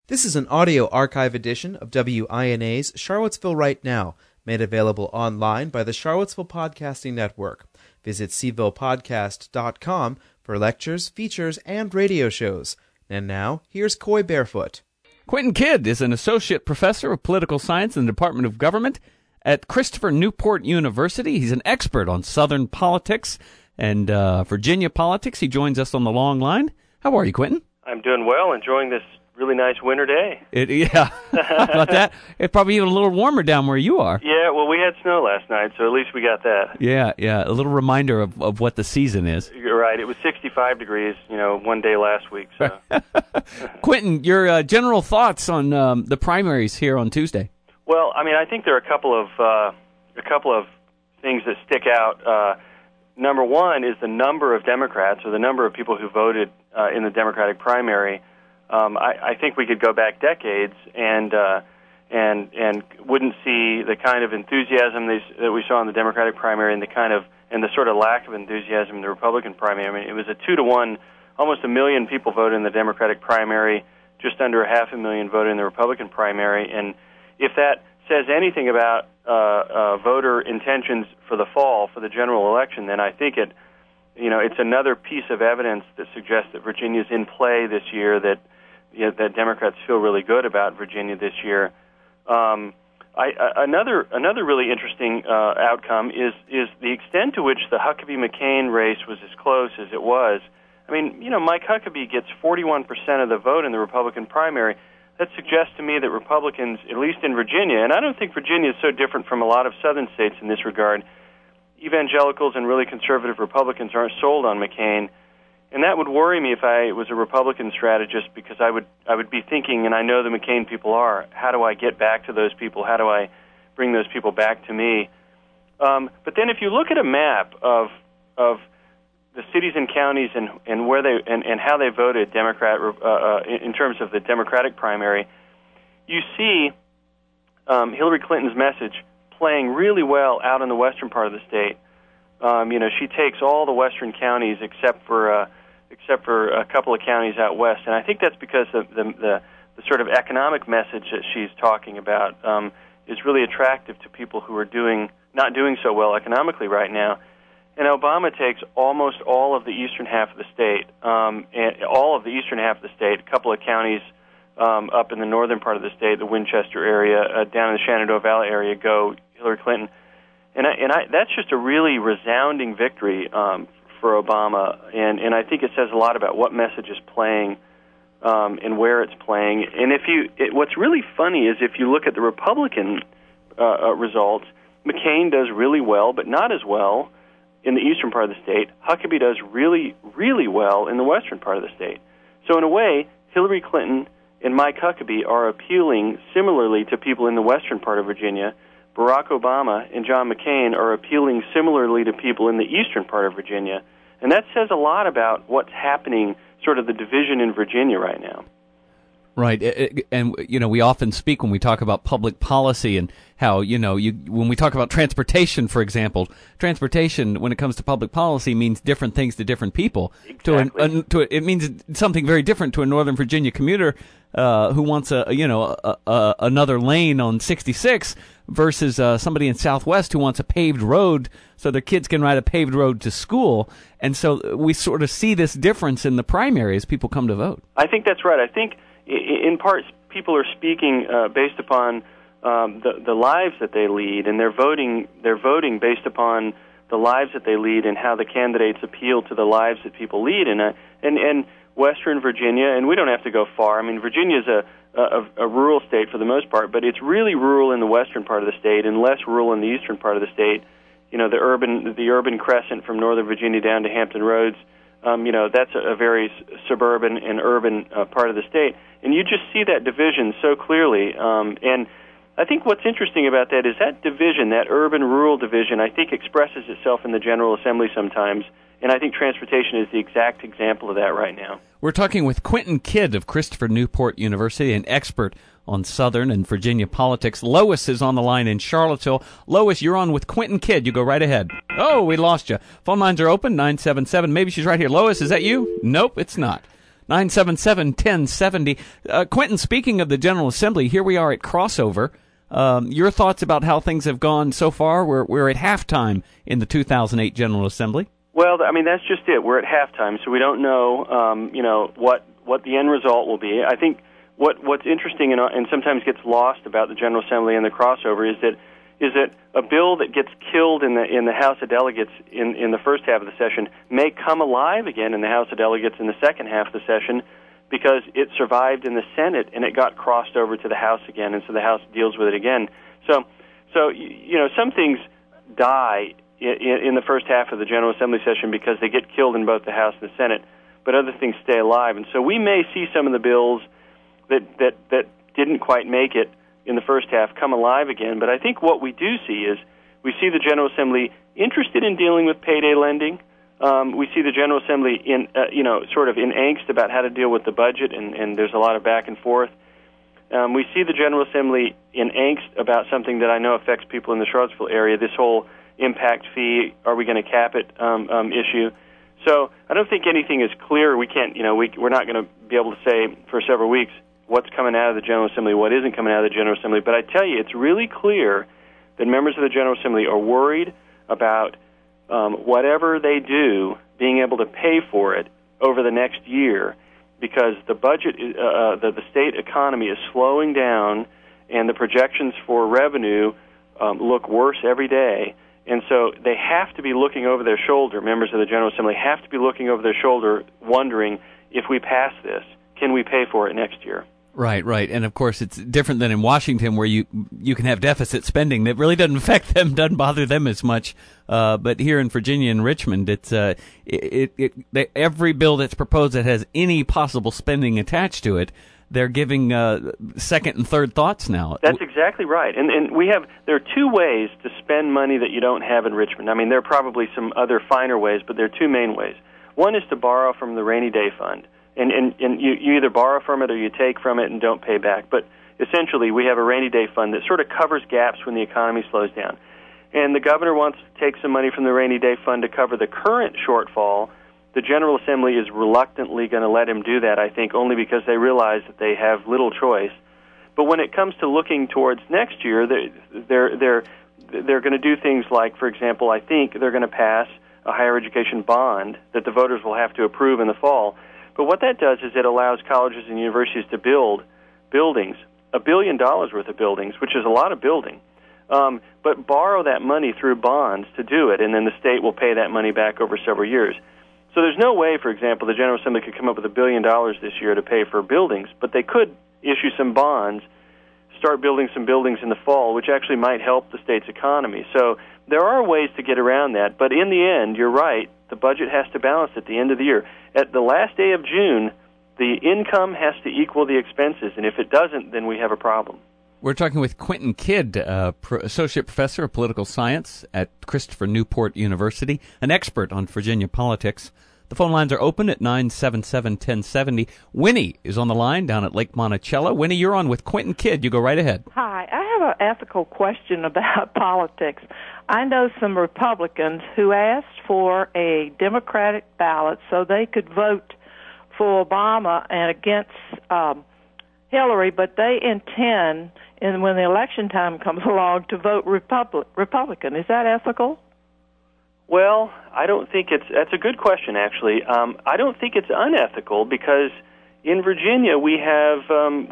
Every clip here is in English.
This is an audio archive edition of WINA's Charlottesville Right Now, made available online by the Charlottesville Podcasting Network. Visit cvillepodcast.com for lectures, features, and radio shows. And now, here's Coy Barefoot. Quentin Kidd is an associate professor of political science in the Department of Government at Christopher Newport University. He's an expert on Southern politics and Virginia politics. He joins us on the long line. How are you, Quentin? I'm doing well, enjoying this really nice winter day. Yeah, how about that? It's probably even a little warmer down where you are. Yeah, well, we had snow last night, so at least we got that. Yeah, a little reminder of what the season is. You're right. It was 65 degrees, one day last week. So. Quentin, your general thoughts on the primaries here on Tuesday? Well, I think there are a couple of things that stick out. Number one is the number of Democrats, or the number of people who voted in the Democratic primary. I think we could go back decades and wouldn't see the kind of enthusiasm that we saw in the Democratic primary and the sort of lack of enthusiasm in the Republican primary. It was a 2-to-1, almost 1 million people voted in the Democratic primary, just under 500,000 voted in the Republican primary. And if that says anything about voter intentions for the fall, for the general election, then I think it's another piece of evidence that suggests that Virginia's in play this year, that Democrats feel really good about Virginia this year. Another really interesting outcome is the extent to which the Huckabee-McCain race was as close as it was. Mike Huckabee gets 41% of the vote in the Republican primary. That suggests to me that Republicans, at least in Virginia, and I don't think Virginia is so different from a lot of southern states in this regard, evangelicals and really conservative Republicans aren't sold on McCain. And that would worry me if I was a Republican strategist, because I would be thinking, and I know the McCain people are, how do I get back to those people? How do I bring those people back to me? But then if you look at a map of the cities and counties and where they and how they voted Democrat in terms of the Democratic primary, you see Hillary Clinton's message playing really well out in the western part of the state. She takes all the western counties except for a couple of counties out west, and I think that's because the sort of economic message that she's talking about is really attractive to people who are not doing so well economically right now. And Obama takes almost all of the eastern half of the state, a couple of counties up in the northern part of the state, the Winchester area, down in the Shenandoah Valley area, go Hillary Clinton. And that's just a really resounding victory for Obama, and I think it says a lot about what message is playing and where it's playing. And what's really funny is if you look at the Republican results, McCain does really well, but not as well in the eastern part of the state. Huckabee does really, really well in the western part of the state. So in a way, Hillary Clinton and Mike Huckabee are appealing similarly to people in the western part of Virginia. Barack Obama and John McCain are appealing similarly to people in the eastern part of Virginia. And that says a lot about what's happening, sort of the division in Virginia right now. Right, and we often speak when we talk about public policy and how when we talk about transportation, for example, transportation when it comes to public policy means different things to different people. Exactly. It means something very different to a Northern Virginia commuter who wants another lane on 66 versus somebody in Southwest who wants a paved road so their kids can ride a paved road to school. And so we sort of see this difference in the primary as people come to vote. I think that's right. I think in part, people are speaking based upon the lives that they lead, and they're voting based upon the lives that they lead and how the candidates appeal to the lives that people lead. And Western Virginia, and we don't have to go far. Virginia is a rural state for the most part, but it's really rural in the western part of the state and less rural in the eastern part of the state. The urban crescent from Northern Virginia down to Hampton Roads. That's a very suburban and urban part of the state. And you just see that division so clearly. And I think what's interesting about that is that division, that urban-rural division, I think expresses itself in the General Assembly sometimes. And I think transportation is the exact example of that right now. We're talking with Quentin Kidd of Christopher Newport University, an expert on Southern and Virginia politics. Lois is on the line in Charlottesville. Lois, you're on with Quentin Kidd. You go right ahead. Oh, we lost you. Phone lines are open, 977. Maybe she's right here. Lois, is that you? Nope, it's not. 977-1070. Quentin, speaking of the General Assembly, here we are at crossover. Your thoughts about how things have gone so far? We're at halftime in the 2008 General Assembly. Well, I mean, that's just it. We're at halftime, so we don't know, what the end result will be. I think what's interesting and sometimes gets lost about the General Assembly and the crossover is that a bill that gets killed in the House of Delegates in the first half of the session may come alive again in the House of Delegates in the second half of the session because it survived in the Senate and it got crossed over to the House again, and so the House deals with it again. So some things die in the first half of the General Assembly session because they get killed in both the House and the Senate, but other things stay alive. And so we may see some of the bills that didn't quite make it in the first half come alive again. But I think what we do see is we see the General Assembly interested in dealing with payday lending. We see the General Assembly in sort of in angst about how to deal with the budget, and there's a lot of back and forth. We see the General Assembly in angst about something that I know affects people in the Charlottesville area, this whole impact fee, are we going to cap it issue. So I don't think anything is clear. We can't, we're not going to be able to say for several weeks what's coming out of the General Assembly, what isn't coming out of the General Assembly. But I tell you, it's really clear that members of the General Assembly are worried about whatever they do, being able to pay for it over the next year, because the budget, the state economy is slowing down, and the projections for revenue look worse every day. And so they have to be looking over their shoulder, members of the General Assembly have to be looking over their shoulder, wondering, if we pass this, can we pay for it next year? Right. And of course, it's different than in Washington, where you can have deficit spending that really doesn't affect them, doesn't bother them as much. But here in Virginia and Richmond, it's every bill that's proposed that has any possible spending attached to it, they're giving second and third thoughts now. That's exactly right. And there are two ways to spend money that you don't have in Richmond. I mean, there are probably some other finer ways, but there are two main ways. One is to borrow from the rainy day fund. And you either borrow from it or you take from it and don't pay back. But essentially, we have a rainy day fund that sort of covers gaps when the economy slows down. And the governor wants to take some money from the rainy day fund to cover the current shortfall. The General Assembly is reluctantly going to let him do that, I think, only because they realize that they have little choice. But when it comes to looking towards next year, they're going to do things like, for example, I think they're going to pass a higher education bond that the voters will have to approve in the fall. But what that does is it allows colleges and universities to build buildings, $1 billion worth of buildings, which is a lot of building, but borrow that money through bonds to do it, and then the state will pay that money back over several years. So there's no way, for example, the General Assembly could come up with $1 billion this year to pay for buildings, but they could issue some bonds, start building some buildings in the fall, which actually might help the state's economy. So there are ways to get around that, but in the end, you're right, the budget has to balance at the end of the year. At the last day of June, the income has to equal the expenses, and if it doesn't, then we have a problem. We're talking with Quentin Kidd, Associate Professor of Political Science at Christopher Newport University, an expert on Virginia politics. The phone lines are open at 977-1070. Winnie is on the line down at Lake Monticello. Winnie, you're on with Quentin Kidd. You go right ahead. Hi. I have an ethical question about politics. I know some Republicans who asked for a Democratic ballot so they could vote for Obama and against Hillary, but they intend, and when the election time comes along, to vote Republican. Is that ethical? Well, I don't think that's a good question, actually. I don't think it's unethical because in Virginia we don't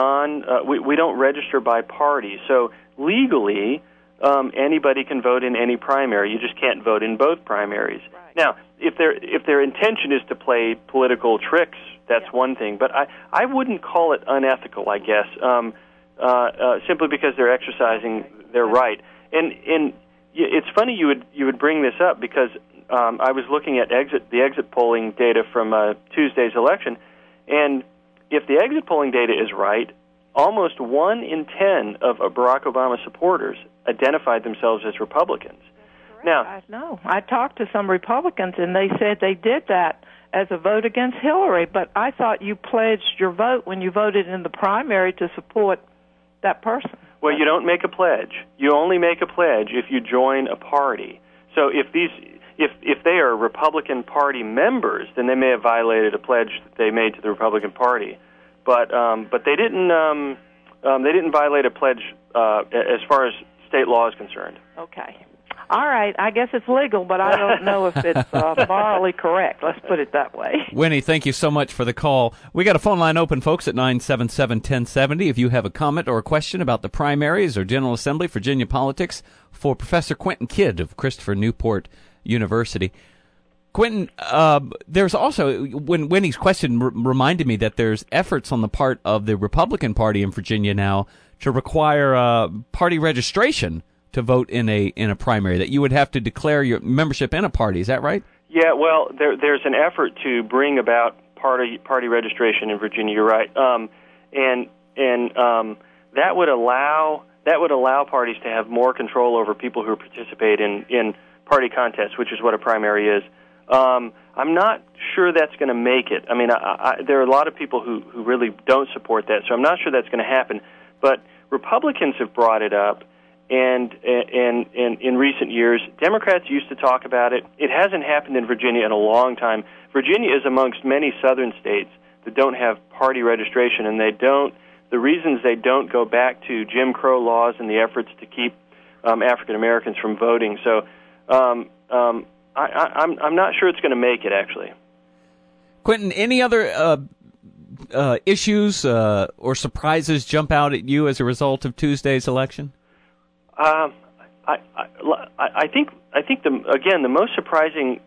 register by party. So legally, anybody can vote in any primary. You just can't vote in both primaries. Right. Now, if their intention is to play political tricks, that's one thing. But I wouldn't call it unethical, I guess, simply because they're exercising their right. And it's funny you would bring this up because I was looking at the exit polling data from Tuesday's election, and if the exit polling data is right, almost 1 in 10 of Barack Obama supporters identified themselves as Republicans. Now, I know. I talked to some Republicans, and they said they did that as a vote against Hillary, but I thought you pledged your vote when you voted in the primary to support that person. Well, you don't make a pledge. You only make a pledge if you join a party. So if if they are Republican Party members, then they may have violated a pledge that they made to the Republican Party, but they didn't violate a pledge as far as state law is concerned. Okay. All right. I guess it's legal, but I don't know if it's morally correct. Let's put it that way. Winnie, thank you so much for the call. We got a phone line open, folks, at 977-1070. If you have a comment or a question about the primaries or General Assembly, Virginia politics, for Professor Quentin Kidd of Christopher Newport University. Quentin, there's also, when Winnie's question reminded me that there's efforts on the part of the Republican Party in Virginia now to require party registration to vote in a primary, that you would have to declare your membership in a party. Is that right? Yeah, well, there's an effort to bring about party registration in Virginia. You're right, and that would allow parties to have more control over people who participate in party contests, which is what a primary is. I'm not sure that's going to make it. I mean, there are a lot of people who really don't support that, so I'm not sure that's going to happen. But Republicans have brought it up. And in recent years, Democrats used to talk about it. It hasn't happened in Virginia in a long time. Virginia is amongst many southern states that don't have party registration, and the reasons they don't go back to Jim Crow laws and the efforts to keep African Americans from voting. So I'm not sure it's going to make it, actually. Quentin, any other issues or surprises jump out at you as a result of Tuesday's election? I think the most surprising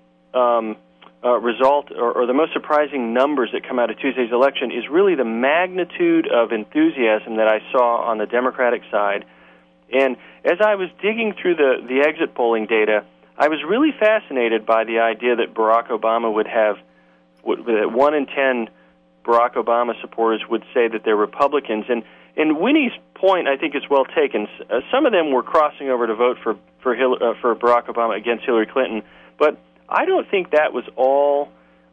result or the most surprising numbers that come out of Tuesday's election is really the magnitude of enthusiasm that I saw on the Democratic side. And as I was digging through the exit polling data, I was really fascinated by the idea that Barack Obama that 1 in 10 Barack Obama supporters would say that they're Republicans. And Winnie's point, I think, is well taken. Some of them were crossing over to vote for Barack Obama against Hillary Clinton, but I don't think that was all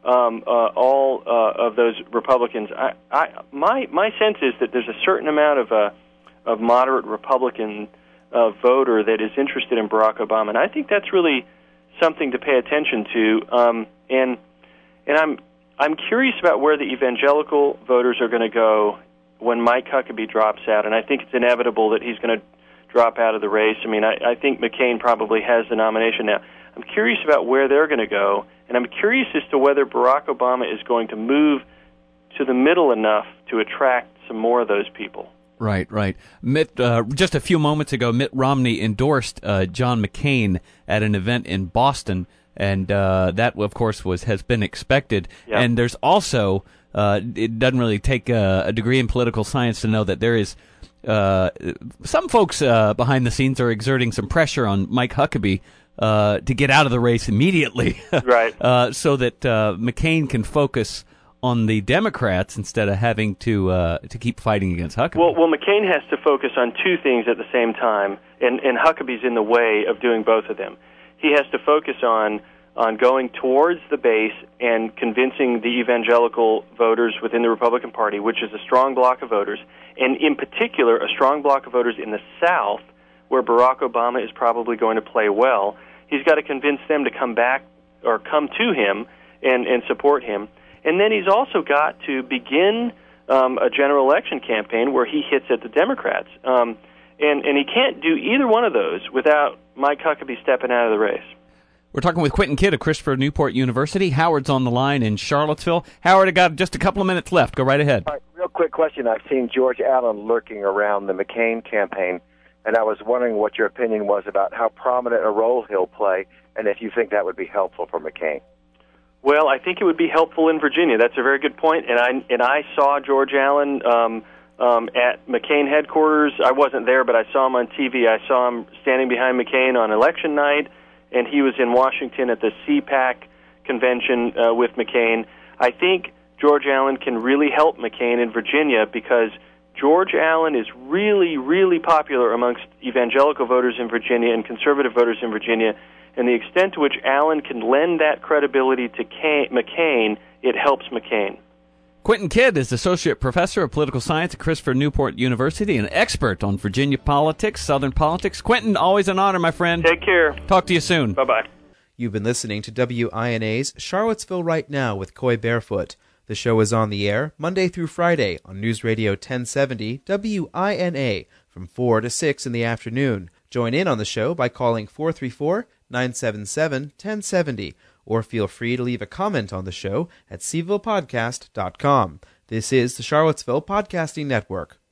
of those Republicans. My sense is that there's a certain amount of moderate Republican voter that is interested in Barack Obama, and I think that's really something to pay attention to. And I'm curious about where the evangelical voters are going to go when Mike Huckabee drops out, and I think it's inevitable that he's going to drop out of the race. I mean, I think McCain probably has the nomination now. I'm curious about where they're going to go, and I'm curious as to whether Barack Obama is going to move to the middle enough to attract some more of those people. Right. Just a few moments ago, Mitt Romney endorsed John McCain at an event in Boston, and that, of course, has been expected. Yeah. And there's also... it doesn't really take a degree in political science to know that there is some folks behind the scenes are exerting some pressure on Mike Huckabee to get out of the race immediately, right? So that McCain can focus on the Democrats instead of having to keep fighting against Huckabee. Well, McCain has to focus on two things at the same time, and Huckabee's in the way of doing both of them. He has to focus on going towards the base and convincing the evangelical voters within the Republican Party, which is a strong block of voters, and in particular a strong block of voters in the South, where Barack Obama is probably going to play well. He's got to convince them to come back or come to him and support him. And then he's also got to begin a general election campaign where he hits at the Democrats. And he can't do either one of those without Mike Huckabee stepping out of the race. We're talking with Quentin Kidd of Christopher Newport University. Howard's on the line in Charlottesville. Howard, I got just a couple of minutes left. Go right ahead. All right, real quick question. I've seen George Allen lurking around the McCain campaign, and I was wondering what your opinion was about how prominent a role he'll play, and if you think that would be helpful for McCain. Well, I think it would be helpful in Virginia. That's a very good point, and I saw George Allen at McCain headquarters. I wasn't there, but I saw him on TV. I saw him standing behind McCain on election night, and he was in Washington at the CPAC convention with McCain. I think George Allen can really help McCain in Virginia because George Allen is really, really popular amongst evangelical voters in Virginia and conservative voters in Virginia, and the extent to which Allen can lend that credibility to McCain, it helps McCain. Quentin Kidd is Associate Professor of Political Science at Christopher Newport University and an expert on Virginia politics, Southern politics. Quentin, always an honor, my friend. Take care. Talk to you soon. Bye-bye. You've been listening to WINA's Charlottesville Right Now with Coy Barefoot. The show is on the air Monday through Friday on News Radio 1070 WINA from 4 to 6 in the afternoon. Join in on the show by calling 434-977-1070 or feel free to leave a comment on the show at cvillepodcast.com. This is the Charlottesville Podcasting Network.